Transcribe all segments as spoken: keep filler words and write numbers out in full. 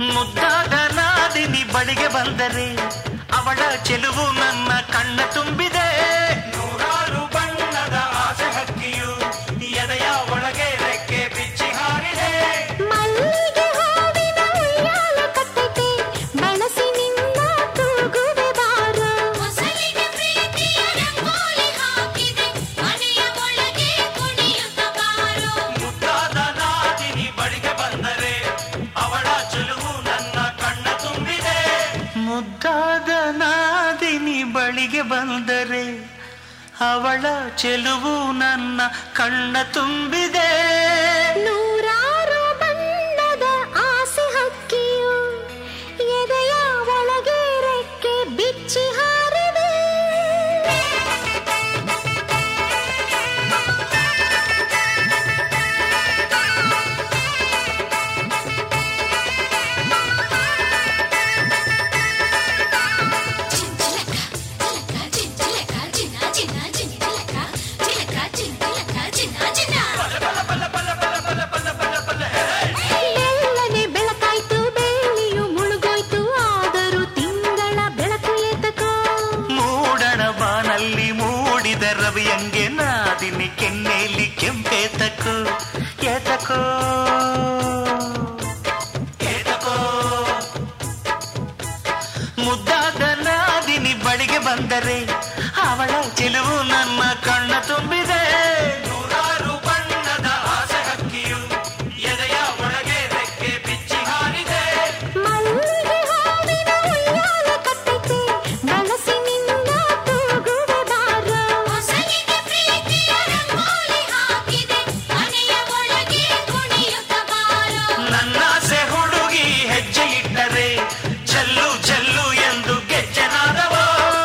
ಮುದ್ದಾದ ನಾದಿನಿ ಬಳಿಗೆ ಬಂದರೆ ಅವಳ ಚೆಲುವು ನನ್ನ ಕಣ್ಣ ತುಂಬಿದೆ. ನೂರಾರು ಬಣ್ಣದ ಆಸೆ ಹಕ್ಕಿಯು ಎದೆಯ ಒಳಗೆ ರೆಕ್ಕೆ ಬಿಚ್ಚಿ ಹಾರಿದೆ. ಮಲ್ಲಿಗೆ ಹೂವಿನ ಉಯ್ಯಾಲ ಕಟ್ಟೆಗೆ ಬಳಸಿ ನಿನ್ನ ತೂಗುವೆ ಬಾರು. ಹೊಸಲಿಗೆ ಪ್ರೀತಿಯ ರಂಗೋಲಿ ಹಾಕಿದೆ ಮನೆಯ ಒಳಗೆ ಕುಣಿಯುತ್ತ ಬಾರು. ಮುದ್ದಾದ ನಾದಿನಿ ಬಳಿಗೆ ಬಂದರೆ ಅವಳ ಚೆಲುವು ನನ್ನ ಕಣ್ಣ ತುಂಬಿದೆ. ಮುದ್ದಾದ ನಾದಿನಿ ಬಳಿಗೆ ಬಂದರೆ ಅವಳ ಚೆಲುವು ನನ್ನ ಕಣ್ಣ ತುಂಬಿದೆ. ನೂರಾರು ಬಣ್ಣದ ಆಸೆ ಹಕ್ಕಿಯು ಎದೆಯ ಒಳಗೆ ರೆಕ್ಕೆ ಬಿಚ್ಚಿ ಹಾರಿದೆ. ಬೆಳ್ಳನೆ ಬೆಳಕಾಯ್ತು ಬೆಳ್ಳಿಯು ಮುಳುಗೋಯ್ತು ಆದರೂ ತಿಂಗಳ ಬೆಳಕು ಏತಕೋ. ಮೂಡಣ ಬಾನಲ್ಲಿ ಮೂಡಿದ ರವಿಯಂಗೆ ನಾದಿನಿ ಕೆನ್ನೆಯಲ್ಲಿ ಕೆಂಪೇತಕೋ ಏತಕೋ ಏತಕೋ. ಮುದ್ದಾದ ನಾದಿನಿ ಬಳಿಗೆ ಬಂದರೆ ಅವಳ ಚೆಲುವು ನನ್ನ ಕಣ್ಣ ತುಂಬಿದೆ. ನೂರಾರು ಬಣ್ಣದ ಆಸೆ ಹಕ್ಕಿಯು ಎದೆಯ ಒಳಗೆ ರೆಕ್ಕೆ ಬಿಚ್ಚಿ ಹಾರಿದೆ. ಮಲ್ಲಿಗೆ ಹೂವಿನ ಉಯ್ಯಾಲ ಕಟ್ಟೆಗೆ ಬಳಸಿ ನಿನ್ನ ತೂಗುವೆ ಬಾರು. ಹೊಸಲಿಗೆ ಪ್ರೀತಿಯ ರಂಗೋಲಿ ಹಾಕಿದೆ ಮನೆಯ ಒಳಗೆ ಕುಣಿಯುತ್ತ ಬಾರು. ನನ್ನಾಸೆ ಹುಡುಗಿ ಹೆಜ್ಜೆ ಇಟ್ಟರೆ ಜಲ್ಲು ಜಲ್ಲು ಎಂದು ಗೆಜ್ಜೆನಾದವೋ.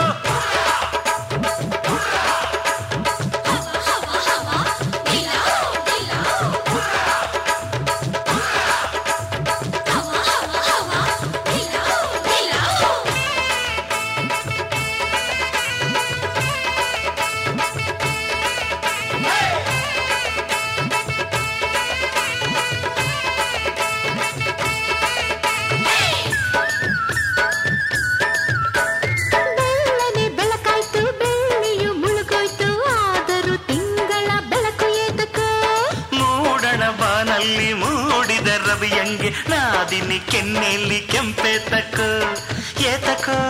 ಬೆಳ್ಳನೆ ಬೆಳಕಾಯ್ತು ಬೆಳ್ಳಿಯು ಮುಳುಗೋಯ್ತು ಆದರೂ ತಿಂಗಳ ಬೆಳಕು ಏತಕೋ. ಮೂಡಣ ಬಾನಲ್ಲಿ ಮೂಡಿದ ರವಿಯಂಗೆ ನಾದಿನಿ ಕೆನ್ನೆಯಲ್ಲಿ ಕೆಂಪೇತಕೋ ಏತಕೋ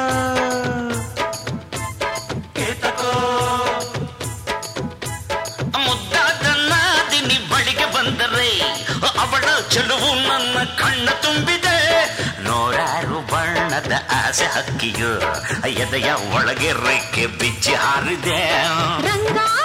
ಏತಕೋ. ಮುದ್ದಾದ ನಾದಿನಿ ಬಳಿಗೆ ಬಂದರೆ ಅವಳ ಚೆಲುವು ನನ್ನ ಕಣ್ಣ ತುಂಬಿದೆ. ನೂರಾರು ಬಣ್ಣದ ಆಸೆ ಹಕ್ಕಿಯು ಎದೆಯ ಒಳಗೆ ರೆಕ್ಕೆ ಬಿಚ್ಚಿ ಹಾರಿದೆ. ರಂಗ